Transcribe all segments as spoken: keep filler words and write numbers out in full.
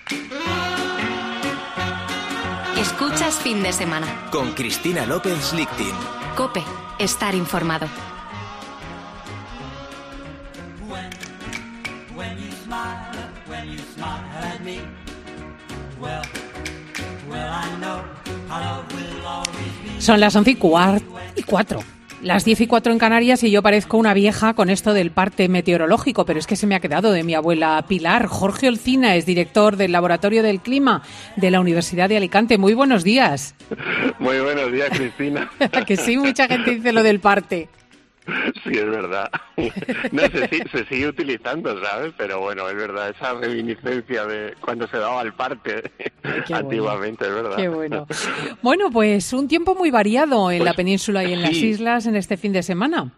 Escuchas Fin de Semana. Con Cristina López Lichtin. COPE. Estar informado. Son las once y cuart y cuatro. Las diez y cuatro en Canarias y yo parezco una vieja con esto del parte meteorológico, pero es que se me ha quedado de mi abuela Pilar. Jorge Olcina es director del Laboratorio del Clima de la Universidad de Alicante. Muy buenos días. Muy buenos días, Cristina. Que sí, mucha gente dice lo del parte. Sí, es verdad. No, se, se sigue utilizando, ¿sabes? Pero bueno, es verdad, esa reminiscencia de cuando se daba el parte. Ay, antiguamente, bueno. Es verdad. Qué bueno. Bueno, pues un tiempo muy variado en pues, la península y en sí. las islas en este fin de semana.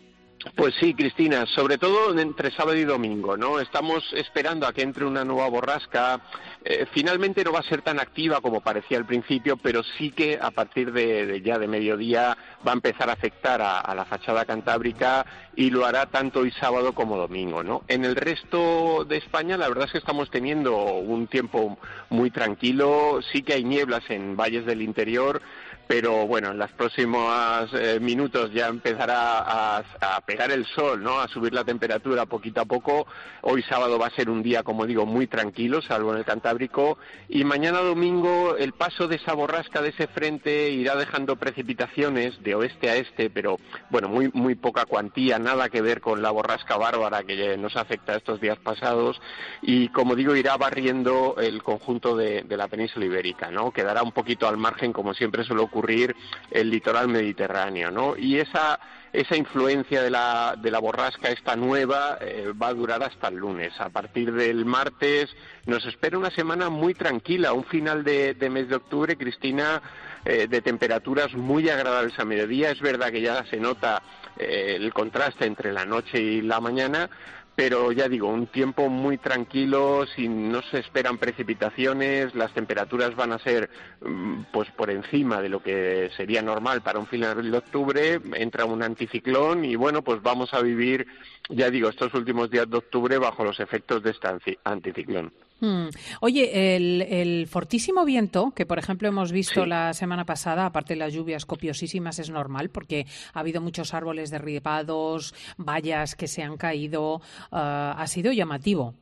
Pues sí, Cristina, sobre todo entre sábado y domingo, ¿no? Estamos esperando a que entre una nueva borrasca. Eh, finalmente no va a ser tan activa como parecía al principio, pero sí que a partir de, de ya de mediodía va a empezar a afectar a, a la fachada cantábrica y lo hará tanto hoy sábado como domingo, ¿no? En el resto de España la verdad es que estamos teniendo un tiempo muy tranquilo, sí que hay nieblas en valles del interior, pero bueno, en los próximos eh, minutos ya empezará a, a pegar el sol, ¿no? A subir la temperatura poquito a poco. Hoy sábado va a ser un día, como digo, muy tranquilo, salvo en el Cantábrico, y mañana domingo el paso de esa borrasca, de ese frente, irá dejando precipitaciones de oeste a este, pero bueno, muy muy poca cuantía, nada que ver con la borrasca Bárbara que nos afecta estos días pasados, y como digo, irá barriendo el conjunto de, de la península ibérica, ¿no? Quedará un poquito al margen, como siempre suele ocurrir, el litoral mediterráneo, ¿no? Y esa esa influencia de la de la borrasca, esta nueva, eh, va a durar hasta el lunes. A partir del martes nos espera una semana muy tranquila, un final de, de mes de octubre, Cristina, eh, de temperaturas muy agradables a mediodía. Es verdad que ya se nota eh, el contraste entre la noche y la mañana, pero ya digo, un tiempo muy tranquilo, sin, no se esperan precipitaciones, las temperaturas van a ser pues por encima de lo que sería normal para un final de octubre, entra un anticiclón y bueno, pues vamos a vivir, ya digo, estos últimos días de octubre bajo los efectos de este anticiclón. Hmm. Oye, el, el fortísimo viento que, por ejemplo, hemos visto sí. la semana pasada, aparte de las lluvias copiosísimas, es normal porque ha habido muchos árboles derribados, vallas que se han caído, uh, ha sido llamativo.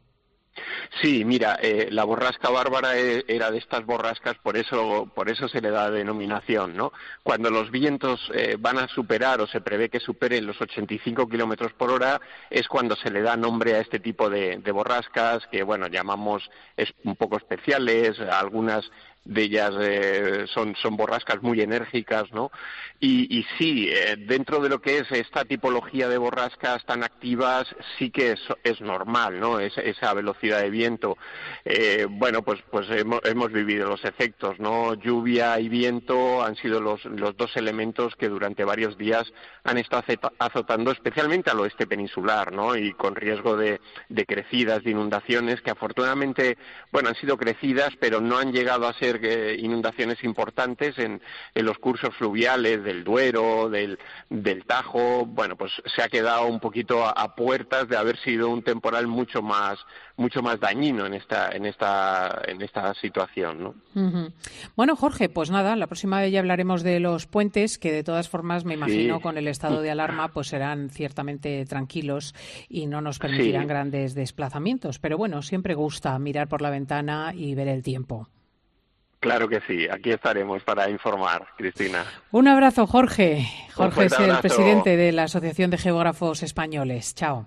Sí, mira, eh, la borrasca Bárbara era de estas borrascas, por eso por eso se le da denominación, ¿no? Cuando los vientos eh, van a superar o se prevé que superen los ochenta y cinco kilómetros por hora es cuando se le da nombre a este tipo de, de borrascas que, bueno, llamamos es un poco especiales, algunas de ellas eh, son, son borrascas muy enérgicas, ¿no? Y, y sí, eh, dentro de lo que es esta tipología de borrascas tan activas, sí que es, es normal, ¿no? Es, esa velocidad de viento. Eh, bueno, pues, pues hemos, hemos vivido los efectos, ¿no? Lluvia y viento han sido los, los dos elementos que durante varios días han estado azotando especialmente al oeste peninsular, ¿no? Y con riesgo de, de crecidas, de inundaciones, que afortunadamente, bueno, han sido crecidas, pero no han llegado a ser inundaciones importantes en, en los cursos fluviales del Duero, del, del Tajo. Bueno, pues se ha quedado un poquito a, a puertas de haber sido un temporal mucho más mucho más dañino en esta en esta en esta situación, ¿no? Uh-huh. Bueno, Jorge, pues nada, la próxima vez ya hablaremos de los puentes, que de todas formas me imagino sí. con el estado de alarma pues serán ciertamente tranquilos y no nos permitirán sí. grandes desplazamientos, pero bueno, siempre gusta mirar por la ventana y ver el tiempo. Claro que sí, aquí estaremos para informar, Cristina. Un abrazo, Jorge. Jorge es el presidente de la Asociación de Geógrafos Españoles. Chao.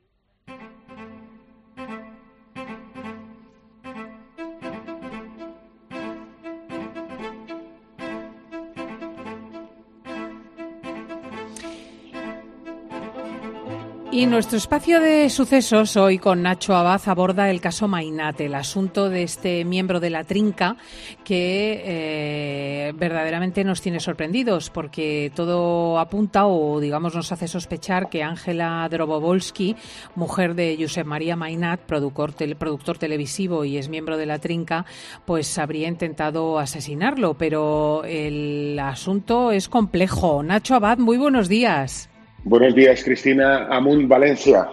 Y nuestro espacio de sucesos hoy con Nacho Abad aborda el caso Mainat, el asunto de este miembro de la Trinca que eh, verdaderamente nos tiene sorprendidos porque todo apunta o digamos nos hace sospechar que Ángela Drobovolsky, mujer de Josep María Mainat, productor, tele, productor televisivo y es miembro de la Trinca, pues habría intentado asesinarlo, pero el asunto es complejo. Nacho Abad, muy buenos días. Buenos días, Cristina. Amunt, Valencia.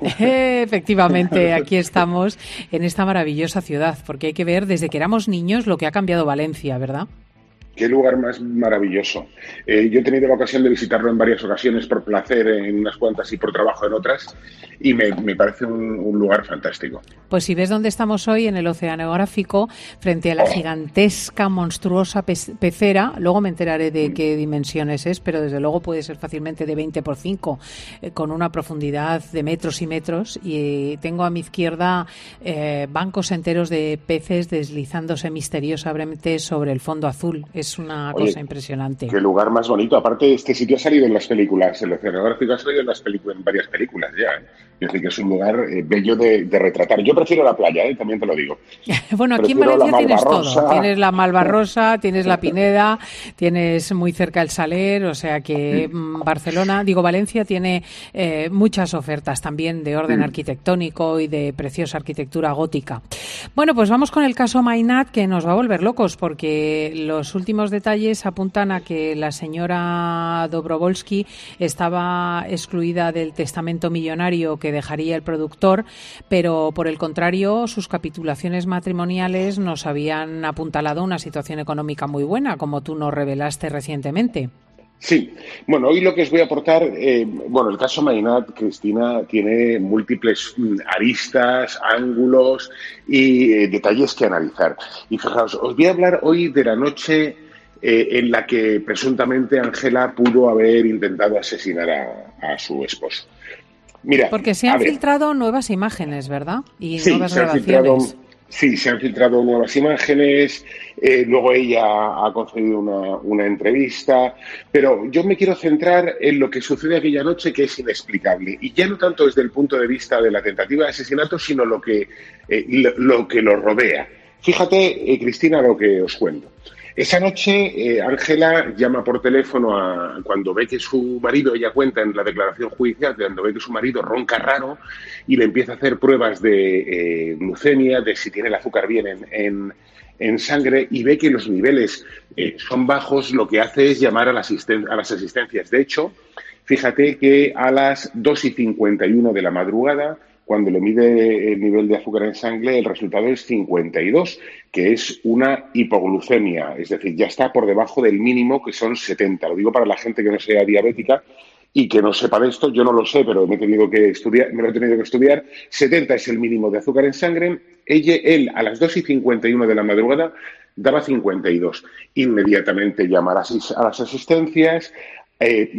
Efectivamente, aquí estamos en esta maravillosa ciudad, porque hay que ver desde que éramos niños lo que ha cambiado Valencia, ¿verdad? Qué lugar más maravilloso. Eh, yo he tenido la ocasión de visitarlo en varias ocasiones por placer, en unas cuantas, y por trabajo en otras, y me, me parece un, un lugar fantástico. Pues si ves dónde estamos hoy, en el Oceanográfico, frente a la Oh. gigantesca, monstruosa pe- pecera, luego me enteraré de qué dimensiones es, pero desde luego puede ser fácilmente de veinte por cinco, eh, con una profundidad de metros y metros, y tengo a mi izquierda eh, bancos enteros de peces deslizándose misteriosamente sobre el fondo azul. Es una Oye, cosa impresionante. Qué lugar más bonito. Aparte, este sitio ha salido en las películas. El Oceanográfico ha salido en, las pelicu- en varias películas ya. ¿eh? Es decir, que es un lugar eh, bello de, de retratar. Yo prefiero la playa, ¿eh? También te lo digo. Bueno, aquí en Prefiero la Valencia tienes Malvarrosa. todo. Tienes la Malvarrosa, tienes la Pineda, tienes muy cerca el Saler, o sea que mm, Barcelona, digo Valencia, tiene eh, muchas ofertas también de orden arquitectónico y de preciosa arquitectura gótica. Bueno, pues vamos con el caso Mainat, que nos va a volver locos, porque los últimos detalles apuntan a que la señora Dobrovolsky estaba excluida del testamento millonario que dejaría el productor, pero por el contrario, sus capitulaciones matrimoniales nos habían apuntalado una situación económica muy buena, como tú nos revelaste recientemente. Sí, bueno, hoy lo que os voy a aportar, eh, bueno, el caso Mainat, Cristina, tiene múltiples mm, aristas, ángulos y eh, detalles que analizar. Y fijaos, os voy a hablar hoy de la noche eh, en la que presuntamente Ángela pudo haber intentado asesinar a, a su esposo. Mira, Porque se a han ver, filtrado nuevas imágenes, ¿verdad? Y sí, nuevas se han filtrado, grabaciones. sí, se han filtrado nuevas imágenes, eh, luego ella ha concedido una, una entrevista, pero yo me quiero centrar en lo que sucede aquella noche, que es inexplicable, y ya no tanto desde el punto de vista de la tentativa de asesinato, sino lo que, eh, lo, lo que lo rodea. Fíjate, eh, Cristina, lo que os cuento. Esa noche, Ángela eh, llama por teléfono a, cuando ve que su marido, ella cuenta en la declaración judicial, cuando ve que su marido ronca raro y le empieza a hacer pruebas de eh, glucemia, de si tiene el azúcar bien en, en, en sangre, y ve que los niveles eh, son bajos, lo que hace es llamar a, la asisten a las asistencias. De hecho, fíjate que a las dos y cincuenta y uno de la madrugada, cuando le mide el nivel de azúcar en sangre, el resultado es cincuenta y dos, que es una hipoglucemia, es decir, ya está por debajo del mínimo, que son setenta. Lo digo para la gente que no sea diabética y que no sepa de esto. Yo no lo sé, pero me, he tenido que estudiar, me lo he tenido que estudiar. setenta es el mínimo de azúcar en sangre. Ella, él, a las dos y cincuenta y uno de la madrugada, daba cincuenta y dos. Inmediatamente llama a las, a las asistencias, Eh,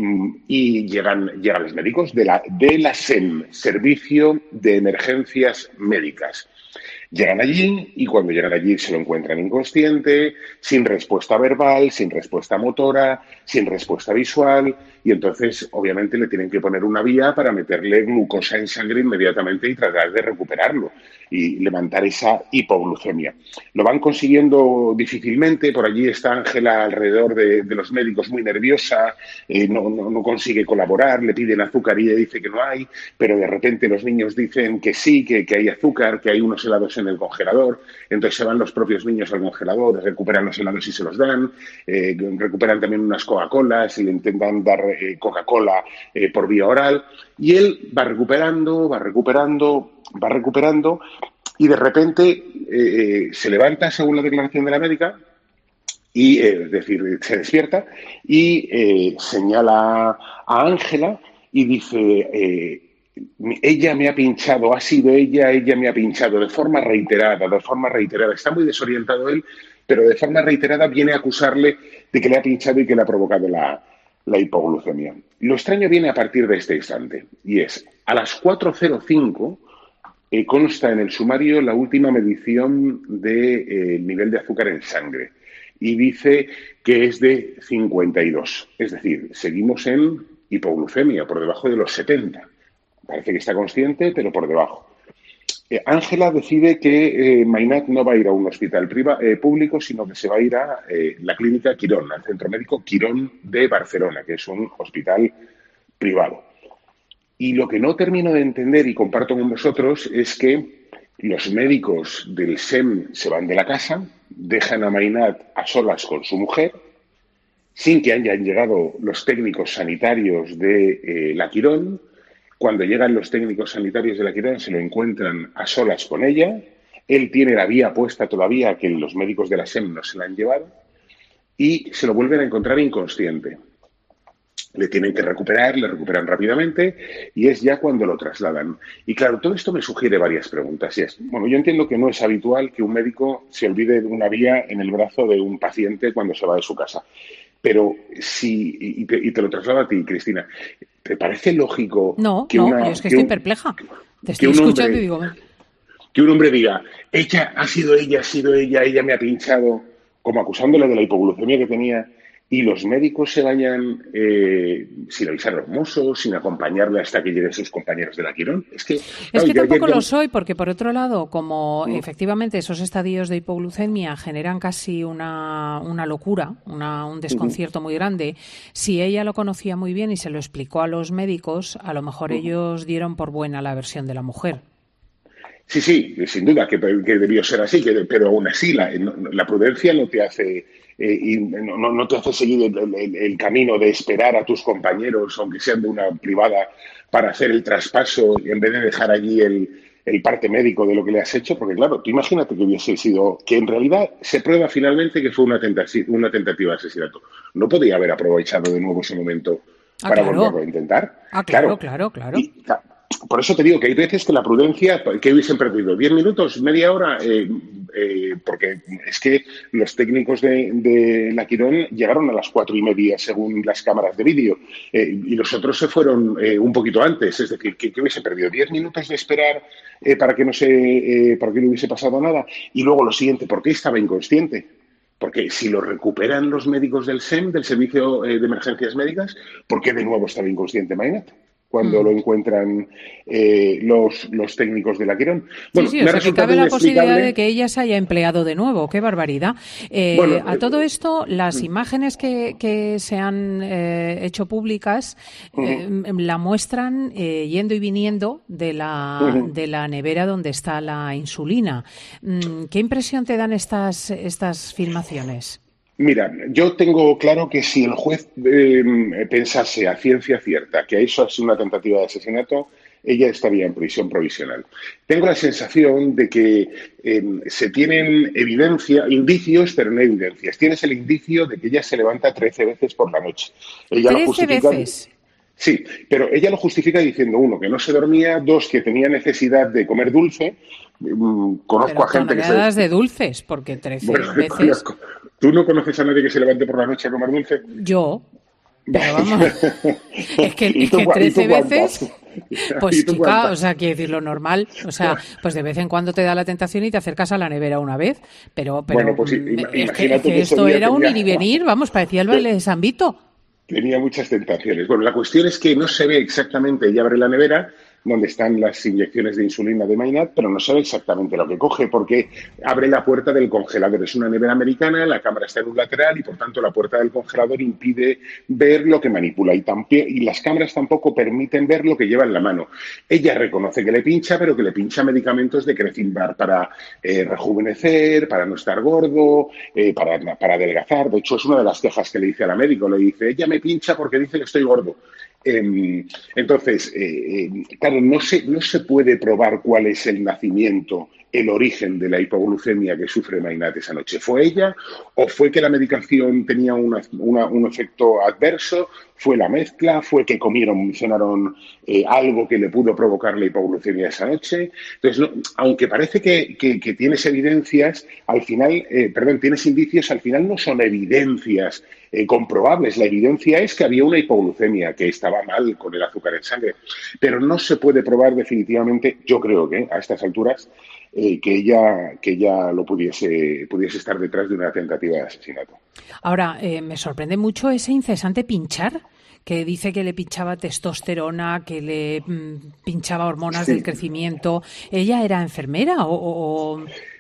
y llegan, llegan los médicos de la, de la S E M, Servicio de Emergencias Médicas. Llegan allí y cuando llegan allí se lo encuentran inconsciente, sin respuesta verbal, sin respuesta motora, sin respuesta visual, y entonces obviamente le tienen que poner una vía para meterle glucosa en sangre inmediatamente y tratar de recuperarlo y levantar esa hipoglucemia. Lo van consiguiendo difícilmente. Por allí está Ángela alrededor de, de los médicos muy nerviosa, eh, no, no, no consigue colaborar, le piden azúcar y ella dice que no hay, pero de repente los niños dicen que sí, que, que hay azúcar, que hay unos helados en el congelador. Entonces se van los propios niños al congelador, recuperan los helados y se los dan, eh, recuperan también unas Coca-Colas y le intentan dar eh, Coca-Cola eh, por vía oral, y él va recuperando, va recuperando, va recuperando, y de repente eh, se levanta, según la declaración de la médica, y eh, es decir, se despierta y eh, señala a Ángela y dice, eh, ella me ha pinchado, ha sido ella, ella me ha pinchado, de forma reiterada, de forma reiterada. Está muy desorientado él, pero de forma reiterada viene a acusarle de que le ha pinchado y que le ha provocado la, la hipoglucemia. Lo extraño viene a partir de este instante, y es, a las cuatro cero cinco eh, consta en el sumario la última medición del de, eh, nivel de azúcar en sangre, y dice que es de cincuenta y dos. Es decir, seguimos en hipoglucemia, por debajo de los setenta. Parece que está consciente, pero por debajo. Ángela eh, decide que eh, Mainat no va a ir a un hospital priva, eh, público, sino que se va a ir a eh, la clínica Quirón, al Centro Médico Quirón de Barcelona, que es un hospital privado. Y lo que no termino de entender, y comparto con vosotros, es que los médicos del S E M se van de la casa, dejan a Mainat a solas con su mujer, sin que hayan llegado los técnicos sanitarios de eh, la Quirón. Cuando llegan los técnicos sanitarios de la Quirón se lo encuentran a solas con ella. Él tiene la vía puesta todavía, que los médicos de la S E M no se la han llevado, y se lo vuelven a encontrar inconsciente. Le tienen que recuperar, le recuperan rápidamente y es ya cuando lo trasladan. Y claro, todo esto me sugiere varias preguntas. Y es, bueno, yo entiendo que no es habitual que un médico se olvide de una vía en el brazo de un paciente cuando se va de su casa. Pero si, y te, y te lo traslado a ti, Cristina, ¿te parece lógico no, que no, una... yo es que, que estoy un, perpleja. Te estoy un escuchando hombre, y digo... Que un hombre diga, ella, ha sido ella, ha sido ella, ella me ha pinchado, como acusándole de la hipoglucemia que tenía, y los médicos se vayan eh, sin avisar a los mozos, sin acompañarle hasta que lleguen sus compañeros de la Quirón. Es que, es claro, que tampoco ayer... lo soy, porque por otro lado, como Mm. efectivamente esos estadios de hipoglucemia generan casi una, una locura, una, un desconcierto uh-huh. muy grande, si ella lo conocía muy bien y se lo explicó a los médicos, a lo mejor uh-huh. ellos dieron por buena la versión de la mujer. Sí, sí, sin duda que, que debió ser así, que, pero aún así la, la prudencia no te hace eh, y no, no te hace seguir el, el, el camino de esperar a tus compañeros, aunque sean de una privada, para hacer el traspaso en vez de dejar allí el, el parte médico de lo que le has hecho, porque claro, tú imagínate que hubiese sido, que en realidad se prueba finalmente que fue una, tentativa, una tentativa de asesinato. No podía haber aprovechado de nuevo ese momento ah, para claro. volverlo a intentar. Ah, claro, claro, claro. Y, por eso te digo que hay veces que la prudencia, que hubiesen perdido diez minutos, media hora, eh, eh, porque es que los técnicos de, de la Quirón llegaron a las cuatro y media según las cámaras de vídeo eh, y los otros se fueron eh, un poquito antes, es decir, que, que hubiese perdido diez minutos de esperar eh, para que no se, eh, para que no hubiese pasado nada. Y luego lo siguiente, ¿por qué estaba inconsciente? Porque si lo recuperan los médicos del S E M, del Servicio eh, de Emergencias Médicas, ¿por qué de nuevo estaba inconsciente Mainat cuando mm. lo encuentran eh, los, los técnicos de la Quirón? Bueno, sí, sí, o sea que cabe la posibilidad de que ella se haya empleado de nuevo. ¡Qué barbaridad! Eh, bueno, a todo esto, las mm. imágenes que, que se han eh, hecho públicas eh, mm. la muestran eh, yendo y viniendo de la, mm. de la nevera donde está la insulina. ¿Qué impresión te dan estas, estas filmaciones? Mira, yo tengo claro que si el juez eh, pensase a ciencia cierta que eso es una tentativa de asesinato, ella estaría en prisión provisional. Tengo la sensación de que eh, se tienen evidencia, indicios, pero no evidencias. Tienes el indicio de que ella se levanta trece veces por la noche. Ella ¿trece lo justifica, veces? Sí, pero ella lo justifica diciendo, uno, que no se dormía, dos, que tenía necesidad de comer dulce. Mm, conozco pero a gente que se... de dulces, porque trece bueno, veces... Conozco. ¿Tú no conoces a nadie que se levante por la noche a comer dulce? Yo. Pero vamos, es que, es que trece veces, pues chica, cuántas? O sea, quiere decir lo normal, o sea, pues de vez en cuando te da la tentación y te acercas a la nevera una vez, pero, pero bueno, pues, es que, es que esto era un ir y venir, vamos, parecía el baile de San Vito. Tenía muchas tentaciones. Bueno, la cuestión es que no se ve exactamente, ella abre la nevera donde están las inyecciones de insulina de Mainat, pero no sabe exactamente lo que coge porque abre la puerta del congelador. Es una nevera americana, la cámara está en un lateral y, por tanto, la puerta del congelador impide ver lo que manipula y, y las cámaras tampoco permiten ver lo que lleva en la mano. Ella reconoce que le pincha, pero que le pincha medicamentos de Crecimbar para eh, rejuvenecer, para no estar gordo, eh, para, para adelgazar. De hecho, es una de las quejas que le dice a la médico. Le dice, ella me pincha porque dice que estoy gordo. Eh, entonces, eh, eh, claro, no se, no se puede probar cuál es el nacimiento, el origen de la hipoglucemia que sufre Mainat esa noche. ¿Fue ella o fue que la medicación tenía una, una, un efecto adverso? ¿Fue la mezcla? ¿Fue que comieron, cenaron eh, algo que le pudo provocar la hipoglucemia esa noche? Entonces, no, aunque parece que, que, que tienes evidencias, al final, eh, perdón, tienes indicios, al final no son evidencias eh, comprobables. La evidencia es que había una hipoglucemia, que estaba mal con el azúcar en sangre, pero no se puede probar definitivamente, yo creo que a estas alturas, eh, que ella, que ella lo pudiese, pudiese estar detrás de una tentativa de asesinato. Ahora, eh, me sorprende mucho ese incesante pinchar, que dice que le pinchaba testosterona, que le mm, pinchaba hormonas sí. del crecimiento. ¿Ella era enfermera o...? o...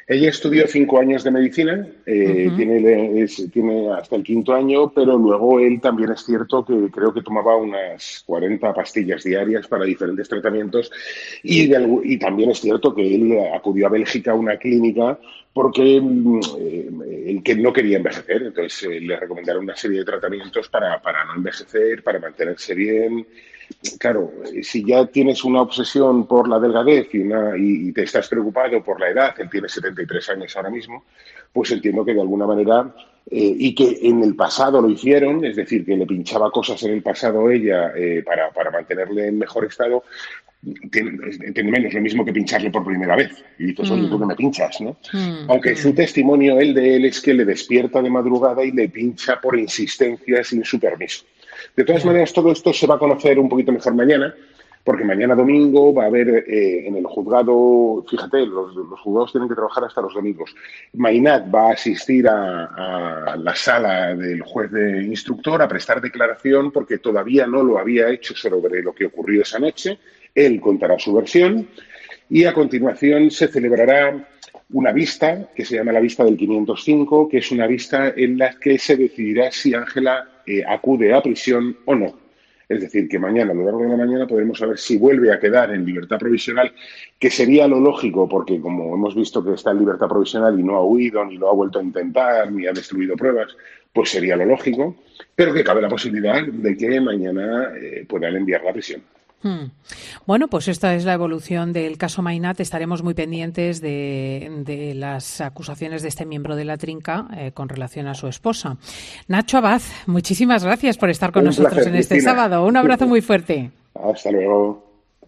Ella estudió cinco años de medicina, eh, uh-huh. tiene, es, tiene hasta el quinto año, pero luego él también es cierto que creo que tomaba unas cuarenta pastillas diarias para diferentes tratamientos y, de, y también es cierto que él acudió a Bélgica a una clínica porque eh, el que no quería envejecer, entonces eh, le recomendaron una serie de tratamientos para, para no envejecer, para mantenerse bien. Claro, si ya tienes una obsesión por la delgadez y, una, y, y te estás preocupado por la edad, él tiene setenta y tres años ahora mismo, pues entiendo que de alguna manera, eh, y que en el pasado lo hicieron, es decir, que le pinchaba cosas en el pasado ella eh, para, para mantenerle en mejor estado, tiene, tiene menos lo mismo que pincharle por primera vez. Y dices, oye, tú que me pinchas, ¿no? Mm. Aunque su testimonio, el de él, es que le despierta de madrugada y le pincha por insistencia sin su permiso. De todas maneras, todo esto se va a conocer un poquito mejor mañana, porque mañana domingo va a haber eh, en el juzgado, fíjate, los, los juzgados tienen que trabajar hasta los domingos. Mainat va a asistir a, a la sala del juez de instructor a prestar declaración porque todavía no lo había hecho sobre lo que ocurrió esa noche. Él contará su versión y a continuación se celebrará una vista que se llama la vista del quinientos cinco, que es una vista en la que se decidirá si Ángela eh, acude a prisión o no. Es decir, que mañana, a lo largo de la mañana, podremos saber si vuelve a quedar en libertad provisional, que sería lo lógico, porque como hemos visto que está en libertad provisional y no ha huido, ni lo ha vuelto a intentar, ni ha destruido pruebas, pues sería lo lógico, pero que cabe la posibilidad de que mañana eh, puedan enviarla a prisión. Hmm. Bueno, pues esta es la evolución del caso Mainat. Estaremos muy pendientes de, de las acusaciones de este miembro de la trinca eh, con relación a su esposa. Nacho Abad, muchísimas gracias por estar con Un nosotros placer, en este Cristina. sábado. Un abrazo muy fuerte. Hasta luego.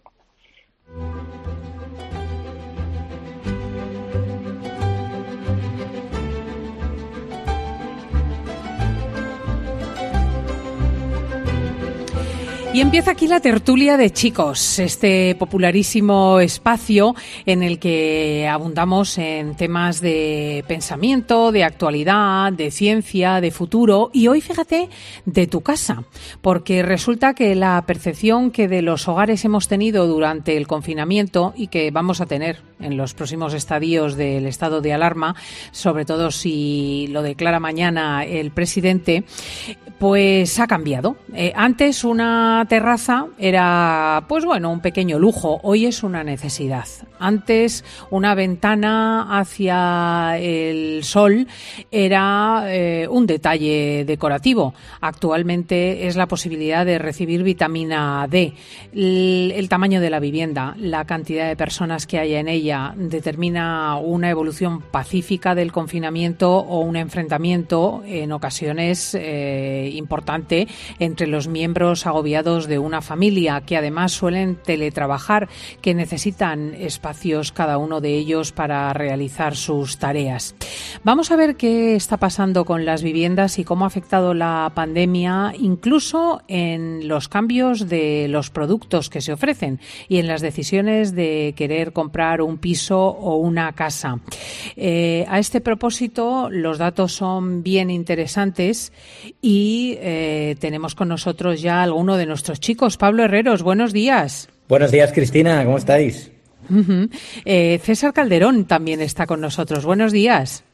Y empieza aquí la tertulia de chicos, este popularísimo espacio en el que abundamos en temas de pensamiento, de actualidad, de ciencia, de futuro y hoy, fíjate, de tu casa, porque resulta que la percepción que de los hogares hemos tenido durante el confinamiento y que vamos a tener en los próximos estadios del estado de alarma, sobre todo si lo declara mañana el presidente, pues ha cambiado. Eh, antes una terraza era, pues bueno, un pequeño lujo. Hoy es una necesidad. Antes una ventana hacia el sol era eh, un detalle decorativo. Actualmente es la posibilidad de recibir vitamina D. El, el tamaño de la vivienda, la cantidad de personas que haya en ella determina una evolución pacífica del confinamiento o un enfrentamiento en ocasiones eh, importante entre los miembros agobiados de una familia que además suelen teletrabajar, que necesitan espacios cada uno de ellos para realizar sus tareas. Vamos a ver qué está pasando con las viviendas y cómo ha afectado la pandemia incluso en los cambios de los productos que se ofrecen y en las decisiones de querer comprar un piso o una casa. Eh, a este propósito, los datos son bien interesantes y eh, tenemos con nosotros ya alguno de nuestros chicos. Pablo Herreros, buenos días. Buenos días, Cristina, ¿cómo estáis? Uh-huh. eh, César Calderón también está con nosotros. Buenos días.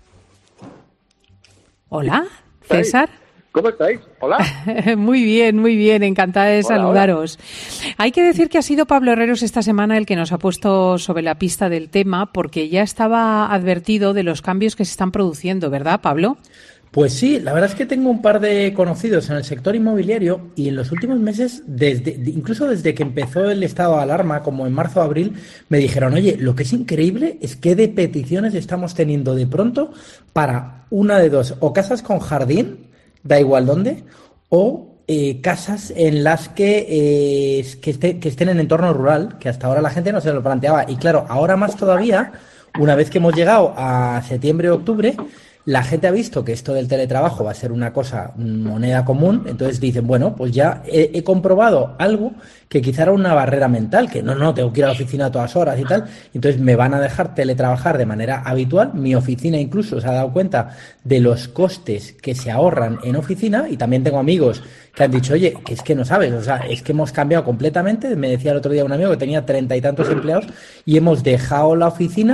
Hola, César. ¿Cómo estáis? Hola. Muy bien, muy bien, encantada de hola, saludaros. Hola. Hay que decir que ha sido Pablo Herreros esta semana el que nos ha puesto sobre la pista del tema, porque ya estaba advertido de los cambios que se están produciendo, ¿verdad, Pablo? Pues sí, la verdad es que tengo un par de conocidos en el sector inmobiliario y en los últimos meses, desde, incluso desde que empezó el estado de alarma, como en marzo o abril, me dijeron, oye, lo que es increíble es que de peticiones estamos teniendo de pronto para una de dos, o casas con jardín, da igual dónde, o eh, casas en las que, eh, que, esté, que estén en entorno rural, que hasta ahora la gente no se lo planteaba. Y claro, ahora más todavía, una vez que hemos llegado a septiembre, octubre, la gente ha visto que esto del teletrabajo va a ser una cosa, moneda común, entonces dicen, bueno, pues ya he, he comprobado algo que quizá era una barrera mental, que no, no, tengo que ir a la oficina a todas horas y tal, entonces me van a dejar teletrabajar de manera habitual. Mi oficina incluso se ha dado cuenta de los costes que se ahorran en oficina y también tengo amigos que han dicho, oye, que es que no sabes, o sea, es que hemos cambiado completamente. Me decía el otro día un amigo que tenía treinta y tantos empleados y hemos dejado la oficina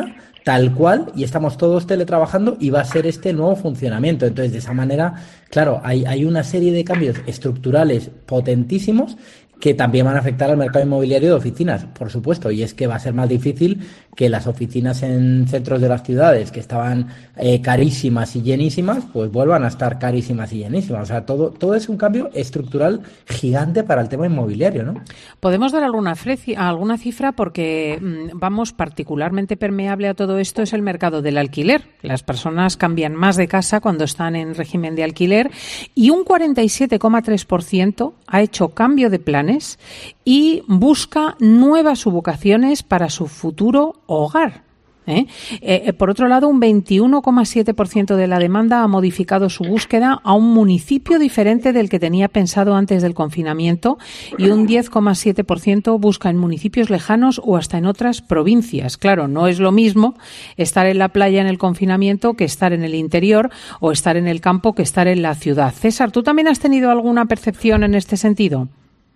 tal cual, y estamos todos teletrabajando y va a ser este nuevo funcionamiento. Entonces, de esa manera, claro, hay, hay una serie de cambios estructurales potentísimos que también van a afectar al mercado inmobiliario de oficinas, por supuesto, y es que va a ser más difícil que las oficinas en centros de las ciudades que estaban eh, carísimas y llenísimas, pues vuelvan a estar carísimas y llenísimas. O sea, todo, todo es un cambio estructural gigante para el tema inmobiliario, ¿no? ¿Podemos dar alguna, freci- alguna cifra? Porque, vamos, particularmente permeable a todo esto es el mercado del alquiler. Las personas cambian más de casa cuando están en régimen de alquiler y un cuarenta y siete coma tres por ciento ha hecho cambio de planes y busca nuevas ubicaciones para su futuro hogar. ¿Eh? Eh, por otro lado, un veintiuno coma siete por ciento de la demanda ha modificado su búsqueda a un municipio diferente del que tenía pensado antes del confinamiento y un diez coma siete por ciento busca en municipios lejanos o hasta en otras provincias. Claro, no es lo mismo estar en la playa en el confinamiento que estar en el interior o estar en el campo que estar en la ciudad. César, ¿tú también has tenido alguna percepción en este sentido?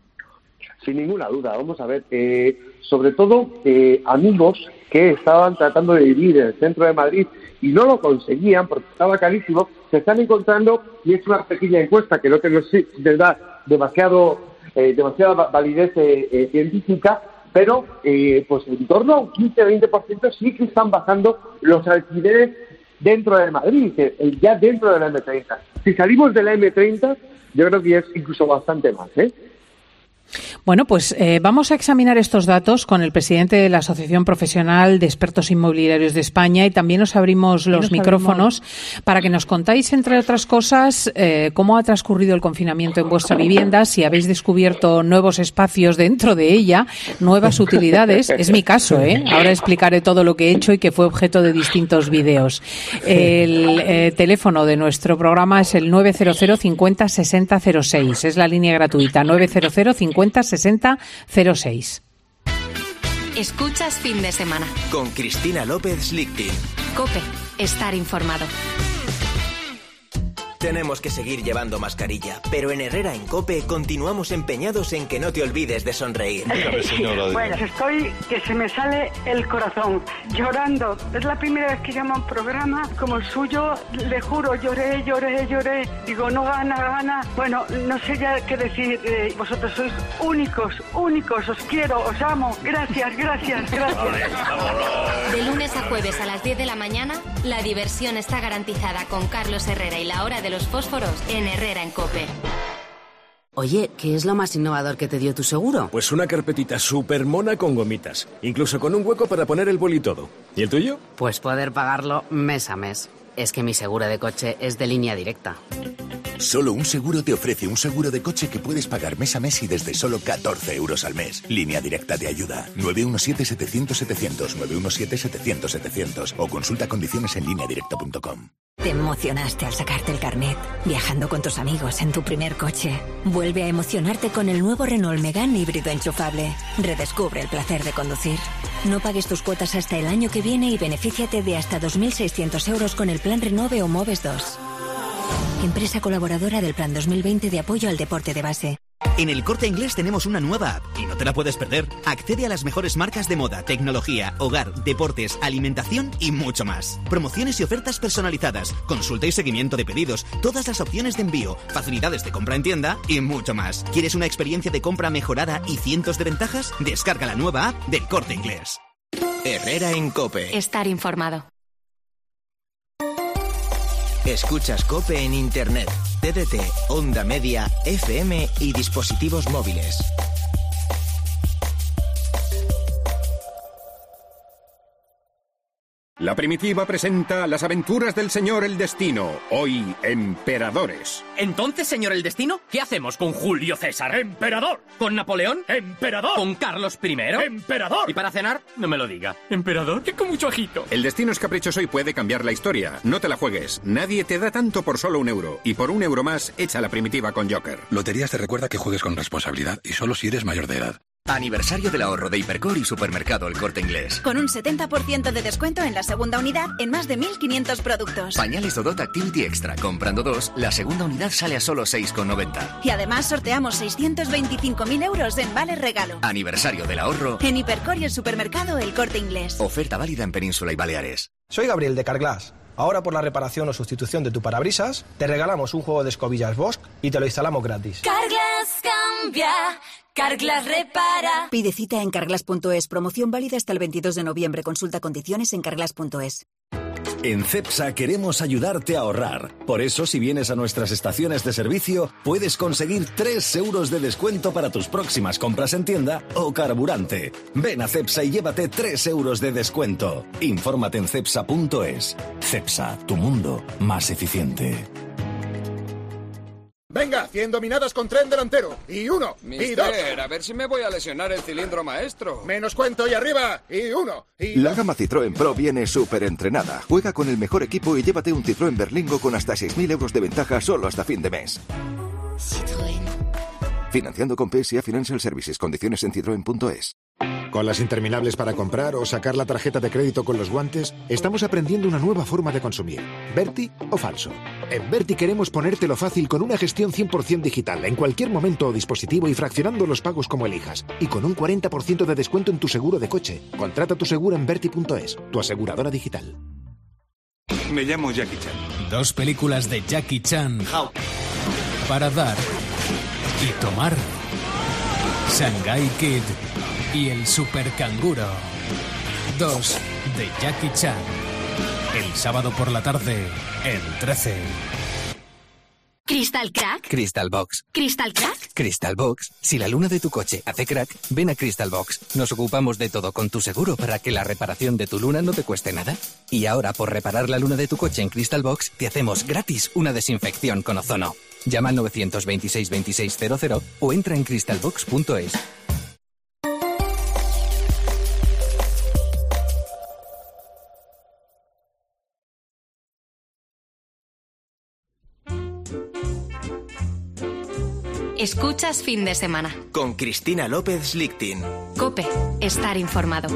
Sin ninguna duda. Vamos a ver, eh, sobre todo eh, amigos que estaban tratando de vivir en el centro de Madrid y no lo conseguían porque estaba carísimo, se están encontrando, y es una pequeña encuesta que no te les da demasiado, eh, demasiada validez eh, eh, científica, pero eh, pues en torno a un quince a veinte por ciento sí que están bajando los alquileres dentro de Madrid, eh, ya dentro de la eme treinta. Si salimos de la eme treinta, yo creo que es incluso bastante más, ¿eh? Bueno, pues eh, vamos a examinar estos datos con el presidente de la Asociación Profesional de Expertos Inmobiliarios de España y también os abrimos los nos micrófonos abrimos. para que nos contáis, entre otras cosas, eh, cómo ha transcurrido el confinamiento en vuestra vivienda, si habéis descubierto nuevos espacios dentro de ella, nuevas utilidades. Es mi caso, ¿eh? Ahora explicaré todo lo que he hecho y que fue objeto de distintos vídeos. El eh, teléfono de nuestro programa es el nueve cero cero cincuenta sesenta cero seis. Es la línea gratuita, nueve cero cero cincuenta sesenta cero seis. Escuchas Fin de Semana. Con Cristina López Lichtin. COPE. Estar informado. Tenemos que seguir llevando mascarilla, pero en Herrera en COPE continuamos empeñados en que no te olvides de sonreír. Dígame, señora. Bueno, estoy que se me sale el corazón, llorando. Es la primera vez que llamo a un programa como el suyo, le juro, lloré, lloré, lloré. Digo, no gana, gana. Bueno, no sé ya qué decir. Eh, vosotros sois únicos, únicos. Os quiero, os amo. Gracias, gracias, gracias. De lunes a jueves a las diez de la mañana, la diversión está garantizada con Carlos Herrera y la hora de los fósforos en Herrera en COPE. Oye, ¿qué es lo más innovador que te dio tu seguro? Pues una carpetita súper mona con gomitas, incluso con un hueco para poner el boli y todo. ¿Y el tuyo? Pues poder pagarlo mes a mes. Es que mi seguro de coche es de Línea Directa. Solo un seguro te ofrece un seguro de coche que puedes pagar mes a mes y desde solo catorce euros al mes. Línea Directa te ayuda. nueve uno siete setecientos setecientos, nueve uno siete setecientos setecientos o consulta condiciones en línea directa punto com. Te emocionaste al sacarte el carnet, viajando con tus amigos en tu primer coche. Vuelve a emocionarte con el nuevo Renault Megane híbrido enchufable. Redescubre el placer de conducir. No pagues tus cuotas hasta el año que viene y benefíciate de hasta dos mil seiscientos euros con el plan Renove o Moves dos. Empresa colaboradora del Plan dos mil veinte de apoyo al deporte de base. En El Corte Inglés tenemos una nueva app y no te la puedes perder. Accede a las mejores marcas de moda, tecnología, hogar, deportes, alimentación y mucho más. Promociones y ofertas personalizadas, consulta y seguimiento de pedidos, todas las opciones de envío, facilidades de compra en tienda y mucho más. ¿Quieres una experiencia de compra mejorada y cientos de ventajas? Descarga la nueva app del Corte Inglés. Herrera en COPE. Estar informado. Escuchas COPE en Internet, T D T, Onda Media, F M y dispositivos móviles. La Primitiva presenta Las aventuras del Señor el Destino, hoy Emperadores. Entonces, señor el Destino, ¿qué hacemos con Julio César? ¡Emperador! ¿Con Napoleón? ¡Emperador! ¿Con Carlos primero? ¡Emperador! ¿Y para cenar? No me lo diga. ¿Emperador? ¡Que con mucho ajito! El destino es caprichoso y puede cambiar la historia. No te la juegues. Nadie te da tanto por solo un euro. Y por un euro más, echa La Primitiva con Joker. Loterías te recuerda que juegues con responsabilidad y solo si eres mayor de edad. Aniversario del ahorro de Hipercor y Supermercado El Corte Inglés. Con un setenta por ciento de descuento en la segunda unidad en más de mil quinientos productos. Pañales Dodot Activity Extra. Comprando dos, la segunda unidad sale a solo seis con noventa. Y además sorteamos seiscientos veinticinco mil euros en vale regalo. Aniversario del ahorro en Hipercor y el Supermercado El Corte Inglés. Oferta válida en Península y Baleares. Soy Gabriel de Carglass. Ahora por la reparación o sustitución de tu parabrisas, te regalamos un juego de escobillas Bosch y te lo instalamos gratis. Carglass cambia, Carglass repara. Pide cita en carglass punto es. Promoción válida hasta el veintidós de noviembre. Consulta condiciones en carglass punto es. En Cepsa queremos ayudarte a ahorrar. Por eso, si vienes a nuestras estaciones de servicio, puedes conseguir tres euros de descuento para tus próximas compras en tienda o carburante. Ven a Cepsa y llévate tres euros de descuento. Infórmate en cepsa punto es. Cepsa, tu mundo más eficiente. Venga, cien dominadas con tren delantero. Y uno, Mister, y dos. a ver si me voy a lesionar el cilindro maestro. Menos cuento y arriba. Y uno, y La gama Citroën Pro viene súper entrenada. Juega con el mejor equipo y llévate un Citroën Berlingo con hasta seis mil euros de ventaja solo hasta fin de mes. Citroën. Financiando con P S A Financial Services. Condiciones en citroen punto es. Con las interminables para comprar o sacar la tarjeta de crédito con los guantes, estamos aprendiendo una nueva forma de consumir. ¿Berti o falso? En Berti queremos ponértelo fácil con una gestión cien por ciento digital, en cualquier momento o dispositivo y fraccionando los pagos como elijas. Y con un cuarenta por ciento de descuento en tu seguro de coche. Contrata tu seguro en berti punto es, tu aseguradora digital. Me llamo Jackie Chan. Dos películas de Jackie Chan para dar y tomar. Shanghai Kid y el Super Canguro. Dos de Jackie Chan. El sábado por la tarde en trece. ¿Crystal Crack? Crystal Box. ¿Crystal Crack? Crystal Box. Si la luna de tu coche hace crack, ven a Crystal Box. Nos ocupamos de todo con tu seguro para que la reparación de tu luna no te cueste nada. Y ahora, por reparar la luna de tu coche en Crystal Box, te hacemos gratis una desinfección con ozono. Llama al nueve dos seis, veintiséis cero cero o entra en crystal box punto es. Escuchas Fin de Semana. Con Cristina López Lichtin. COPE. Estar informado.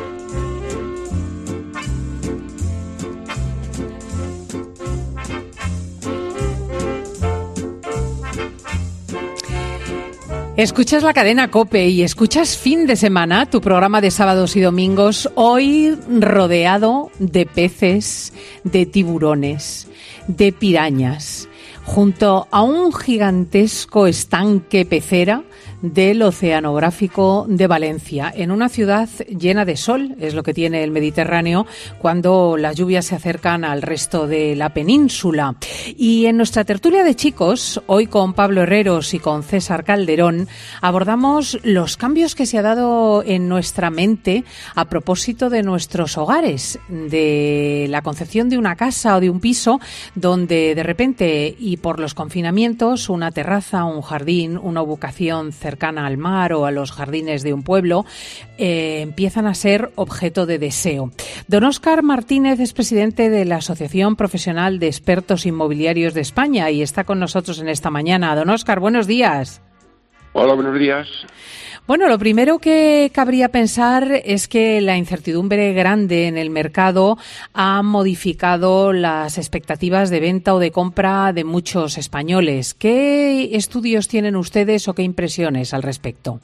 Escuchas la cadena COPE y escuchas Fin de Semana, tu programa de sábados y domingos, hoy rodeado de peces, de tiburones, de pirañas, junto a un gigantesco estanque pecera del Oceanográfico de Valencia, en una ciudad llena de sol, es lo que tiene el Mediterráneo cuando las lluvias se acercan al resto de la península. Y en nuestra tertulia de chicos, hoy con Pablo Herreros y con César Calderón, abordamos los cambios que se ha dado en nuestra mente a propósito de nuestros hogares, de la concepción de una casa o de un piso donde de repente y por los confinamientos una terraza, un jardín, una ubicación cercana cercana al mar o a los jardines de un pueblo, eh, empiezan a ser objeto de deseo. Don Óscar Martínez es presidente de la Asociación Profesional de Expertos Inmobiliarios de España y está con nosotros en esta mañana. Don Óscar, buenos días. Hola, buenos días. Bueno, lo primero que cabría pensar es que la incertidumbre grande en el mercado ha modificado las expectativas de venta o de compra de muchos españoles. ¿Qué estudios tienen ustedes o qué impresiones al respecto?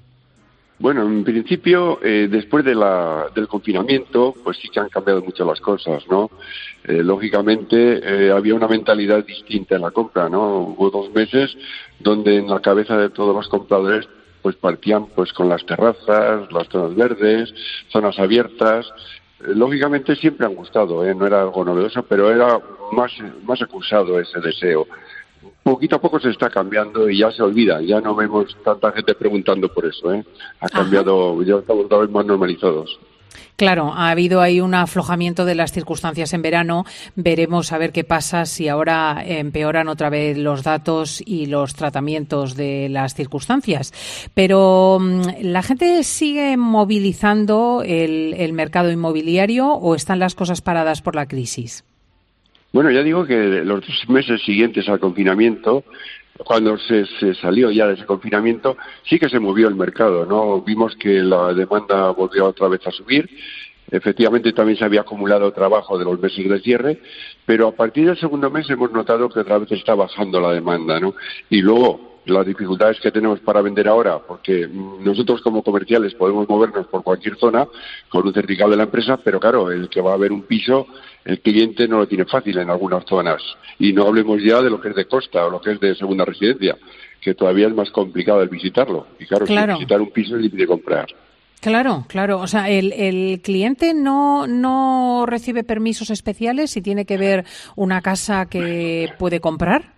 Bueno, en principio, eh, después de la, del confinamiento, pues sí que han cambiado mucho las cosas, ¿no? Eh, lógicamente, eh, había una mentalidad distinta en la compra, ¿no? Hubo dos meses donde en la cabeza de todos los compradores pues partían pues con las terrazas, las zonas verdes, zonas abiertas. Eh, lógicamente siempre han gustado, ¿eh? No era algo novedoso, pero era más, más acusado ese deseo. Poquito a poco se está cambiando y ya se olvida, ya no vemos tanta gente preguntando por eso, ¿eh? Ha cambiado, Ajá. Ya estamos cada vez más normalizados. Claro, ha habido ahí un aflojamiento de las circunstancias en verano. Veremos a ver qué pasa si ahora empeoran otra vez los datos y los tratamientos de las circunstancias. Pero ¿la gente sigue movilizando el, el mercado inmobiliario o están las cosas paradas por la crisis? Bueno, ya digo que los dos meses siguientes al confinamiento, cuando se, se salió ya de ese confinamiento, sí que se movió el mercado, ¿no? Vimos que la demanda volvió otra vez a subir. Efectivamente, también se había acumulado trabajo de los meses de cierre, pero a partir del segundo mes hemos notado que otra vez está bajando la demanda, ¿no? Y luego, las dificultades que tenemos para vender ahora, porque nosotros como comerciales podemos movernos por cualquier zona con un certificado de la empresa, pero claro, el que va a ver un piso, el cliente no lo tiene fácil en algunas zonas. Y no hablemos ya de lo que es de costa o lo que es de segunda residencia, que todavía es más complicado el visitarlo. Y claro, claro. Si visitar un piso es difícil de comprar. Claro, claro. O sea, el, el cliente no, no recibe permisos especiales si tiene que ver una casa que puede comprar.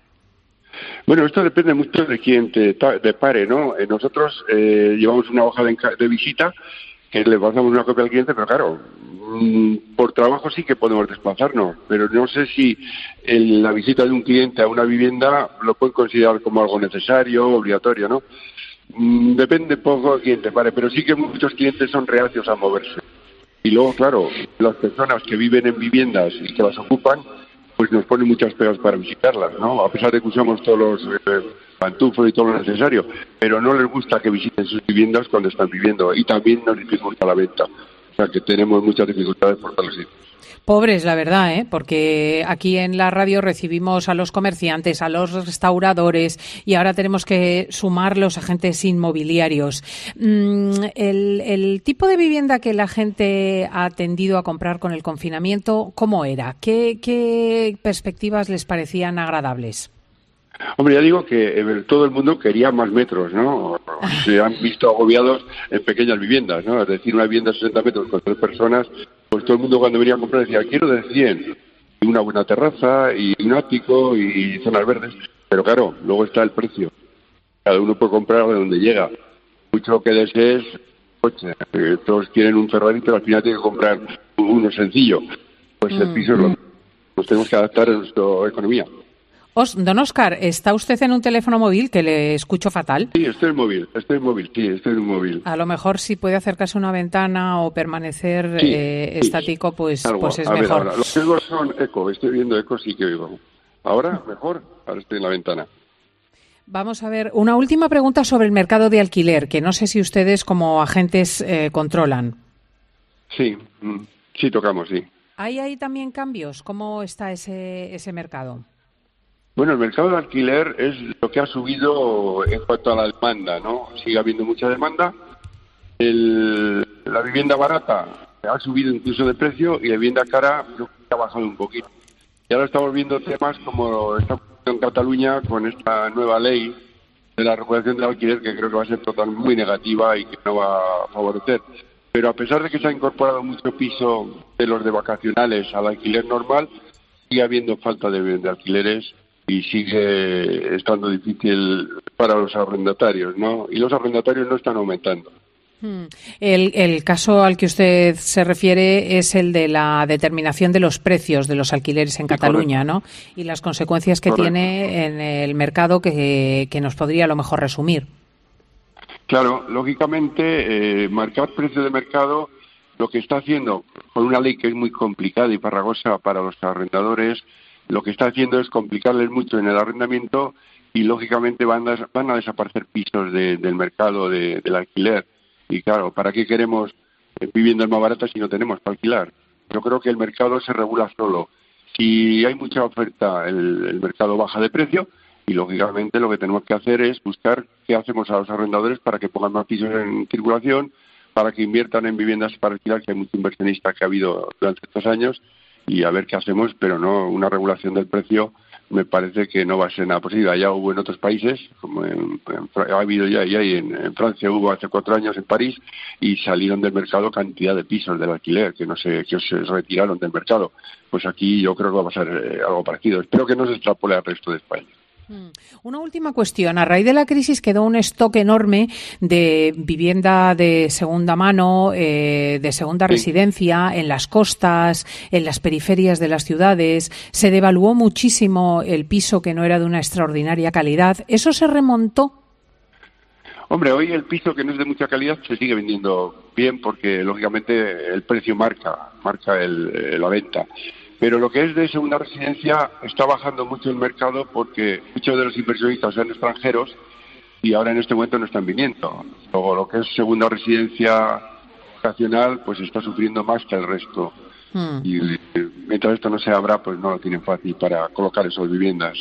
Bueno, esto depende mucho de quién te, te pare, ¿no? Eh, nosotros eh, llevamos una hoja de, de visita que le pasamos una copia al cliente, pero claro, mmm, por trabajo sí que podemos desplazarnos, pero no sé si el, la visita de un cliente a una vivienda lo pueden considerar como algo necesario, obligatorio, ¿no? Mm, depende poco de quién te pare, pero sí que muchos clientes son reacios a moverse. Y luego, claro, las personas que viven en viviendas y que las ocupan, pues nos ponen muchas pegas para visitarlas, ¿no? A pesar de que usamos todos los eh, pantufos y todo lo necesario, pero no les gusta que visiten sus viviendas cuando están viviendo y también nos dificulta la venta. O sea que tenemos muchas dificultades por todos los sitios. Pobres, la verdad, ¿eh? Porque aquí en la radio recibimos a los comerciantes, a los restauradores y ahora tenemos que sumar los agentes inmobiliarios. Mm, el, el tipo de vivienda que la gente ha tendido a comprar con el confinamiento, ¿cómo era? ¿Qué, qué perspectivas les parecían agradables? Hombre, ya digo que eh, todo el mundo quería más metros, ¿no? Se han visto agobiados en pequeñas viviendas, ¿no? Es decir, una vivienda de sesenta metros con tres personas, pues todo el mundo cuando venía a comprar decía, quiero de cien, y una buena terraza, y un ático, y zonas verdes. Pero claro, luego está el precio. Cada uno puede comprar de donde llega. Mucho que desees, coche. Eh, todos quieren un Ferrari, pero al final tienen que comprar uno sencillo. Pues el piso es lo mismo. Nos tenemos que adaptar a nuestra economía. Os, don Óscar, ¿está usted en un teléfono móvil que le escucho fatal? Sí, estoy en móvil, estoy en móvil, sí, estoy en un móvil. A lo mejor si puede acercarse a una ventana o permanecer sí, eh, sí. estático, pues, pues es a ver, mejor. Ahora, los riesgos son eco, estoy viendo eco, sí que oigo. Ahora, mejor, ahora estoy en la ventana. Vamos a ver, una última pregunta sobre el mercado de alquiler, que no sé si ustedes como agentes eh, controlan. Sí, sí tocamos, sí. ¿Hay ahí también cambios? ¿Cómo está ese, ese mercado? Bueno, el mercado de alquiler es lo que ha subido en cuanto a la demanda, ¿no? Sigue habiendo mucha demanda. El, la vivienda barata ha subido incluso de precio y la vivienda cara creo que ha bajado un poquito. Y ahora estamos viendo temas como está en Cataluña con esta nueva ley de la regulación del alquiler que creo que va a ser totalmente muy negativa y que no va a favorecer. Pero a pesar de que se ha incorporado mucho piso de los de vacacionales al alquiler normal, sigue habiendo falta de, de alquileres y sigue estando difícil para los arrendatarios, ¿no? Y los arrendatarios no están aumentando. El, el caso al que usted se refiere es el de la determinación de los precios de los alquileres en Cataluña, ¿no? Y las consecuencias que Correcto. tiene en el mercado que, que nos podría a lo mejor resumir. Claro, lógicamente, eh, marcar precio de mercado lo que está haciendo con una ley que es muy complicada y farragosa para los arrendadores, lo que está haciendo es complicarles mucho en el arrendamiento y, lógicamente, van a, van a desaparecer pisos de, del mercado de, del alquiler. Y, claro, ¿para qué queremos viviendas más baratas si no tenemos para alquilar? Yo creo que el mercado se regula solo. Si hay mucha oferta, el, el mercado baja de precio y, lógicamente, lo que tenemos que hacer es buscar qué hacemos a los arrendadores para que pongan más pisos en circulación, para que inviertan en viviendas para alquilar, que hay mucho inversionista que ha habido durante estos años, y a ver qué hacemos, pero no una regulación del precio me parece que no va a ser nada posible. Ya hubo en otros países, como en, en, ha habido ya, ya y en, en Francia hubo hace cuatro años en París, y salieron del mercado cantidad de pisos del alquiler que no se, que se retiraron del mercado. Pues aquí yo creo que va a pasar eh, algo parecido. Espero que no se extrapole al resto de España. Una última cuestión. A raíz de la crisis quedó un stock enorme de vivienda de segunda mano, eh, de segunda sí. residencia, en las costas, en las periferias de las ciudades. Se devaluó muchísimo el piso que no era de una extraordinaria calidad. ¿Eso se remontó? Hombre, hoy el piso que no es de mucha calidad se sigue vendiendo bien porque, lógicamente, el precio marca, marca el, la venta. Pero lo que es de segunda residencia está bajando mucho el mercado porque muchos de los inversionistas son extranjeros y ahora en este momento no están viniendo. Luego, lo que es segunda residencia vacacional, pues está sufriendo más que el resto. Hmm. Y mientras esto no se abra, pues no lo tienen fácil para colocar esas viviendas.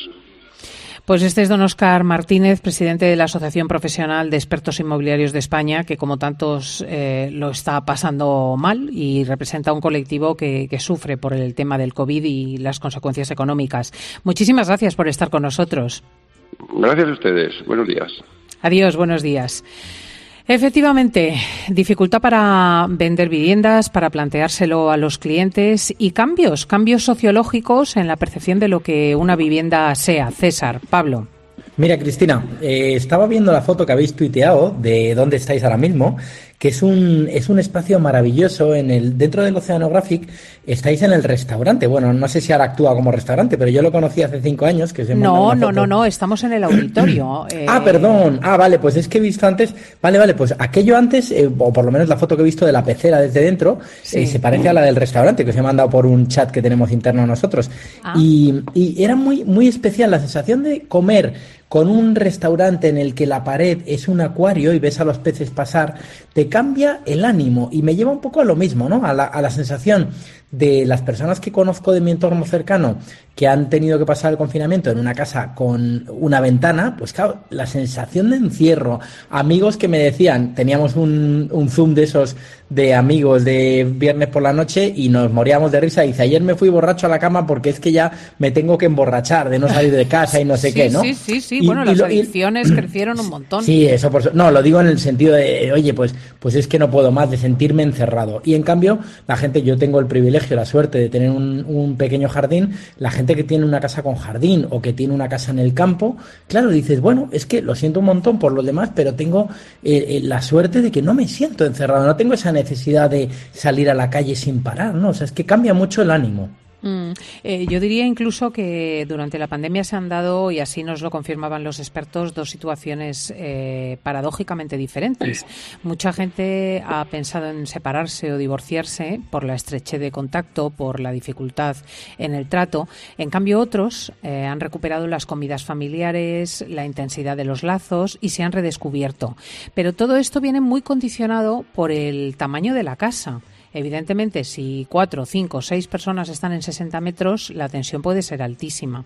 Pues este es don Óscar Martínez, presidente de la Asociación Profesional de Expertos Inmobiliarios de España, que como tantos eh, lo está pasando mal y representa un colectivo que, que sufre por el tema del COVID y las consecuencias económicas. Muchísimas gracias por estar con nosotros. Gracias a ustedes. Buenos días. Adiós, buenos días. Efectivamente, dificultad para vender viviendas, para planteárselo a los clientes y cambios, cambios sociológicos en la percepción de lo que una vivienda sea. César, Pablo. Mira, Cristina, eh, estaba viendo la foto que habéis tuiteado de dónde estáis ahora mismo, que es un es un espacio maravilloso en el dentro del Oceanographic. Estáis en el restaurante. Bueno, no sé si ahora actúa como restaurante, pero yo lo conocí hace cinco años. Que se no, no, no, no, estamos en el auditorio. eh... Ah, perdón. Ah, vale, pues es que he visto antes. Vale, vale, pues aquello antes, eh, o por lo menos la foto que he visto de la pecera desde dentro, sí. eh, se parece a la del restaurante que os he mandado por un chat que tenemos interno nosotros. Ah. Y, y era muy, muy especial la sensación de comer con un restaurante en el que la pared es un acuario y ves a los peces pasar, te cambia el ánimo y me lleva un poco a lo mismo, ¿no? A la, a la sensación de las personas que conozco de mi entorno cercano que han tenido que pasar el confinamiento en una casa con una ventana, pues claro, la sensación de encierro, amigos que me decían, teníamos un, un Zoom de esos de amigos de viernes por la noche y nos moríamos de risa, y dice, ayer me fui borracho a la cama porque es que ya me tengo que emborrachar de no salir de casa y no sé sí, qué, ¿no? Sí, sí, sí, y, bueno, y las lo, adicciones y, crecieron un montón. Sí, eso por no, lo digo en el sentido de, oye, pues, pues es que no puedo más, de sentirme encerrado. Y en cambio, la gente, yo tengo el privilegio, la suerte de tener un, un pequeño jardín, la gente que tiene una casa con jardín o que tiene una casa en el campo, claro, dices, bueno, es que lo siento un montón por los demás, pero tengo eh, eh, la suerte de que no me siento encerrado, no tengo esa necesidad de salir a la calle sin parar, ¿no? O sea, es que cambia mucho el ánimo. Mm, eh, yo diría incluso que durante la pandemia se han dado, y así nos lo confirmaban los expertos, dos situaciones eh, paradójicamente diferentes. Mucha gente ha pensado en separarse o divorciarse por la estrechez de contacto, por la dificultad en el trato. En cambio, otros eh, han recuperado las comidas familiares, la intensidad de los lazos y se han redescubierto. Pero todo esto viene muy condicionado por el tamaño de la casa. Evidentemente, si cuatro, cinco, seis personas están en sesenta metros, la tensión puede ser altísima.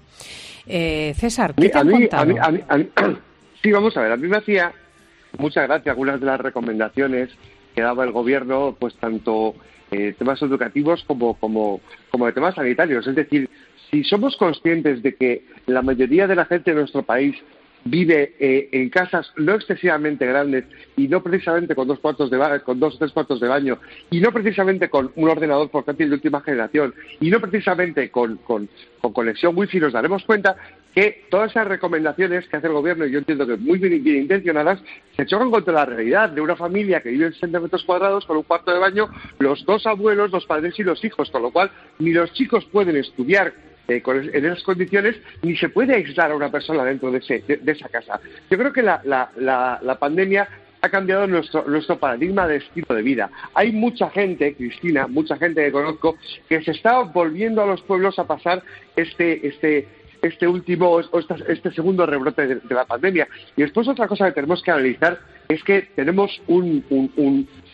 Eh, César, ¿qué te han contado? A mí, a mí, a mí, sí, vamos a ver, a mí me hacía mucha gracia algunas de las recomendaciones que daba el gobierno, pues tanto eh, temas educativos como, como, como de temas sanitarios. Es decir, si somos conscientes de que la mayoría de la gente de nuestro país vive eh, en casas no excesivamente grandes y no precisamente con dos cuartos de ba- con dos o tres cuartos de baño y no precisamente con un ordenador portátil de última generación y no precisamente con, con, con conexión wifi, nos daremos cuenta que todas esas recomendaciones que hace el gobierno, y yo entiendo que muy bien, bien intencionadas, se chocan contra la realidad de una familia que vive en sesenta metros cuadrados con un cuarto de baño, los dos abuelos, los padres y los hijos, con lo cual ni los chicos pueden estudiar Eh, con, en esas condiciones, ni se puede aislar a una persona dentro de, ese, de, de esa casa. Yo creo que la, la, la, la pandemia ha cambiado nuestro, nuestro paradigma de estilo de vida. Hay mucha gente, Cristina, mucha gente que conozco, que se está volviendo a los pueblos a pasar este este este último o este, este segundo rebrote de, de la pandemia. Y después otra cosa que tenemos que analizar es que tenemos un, un, un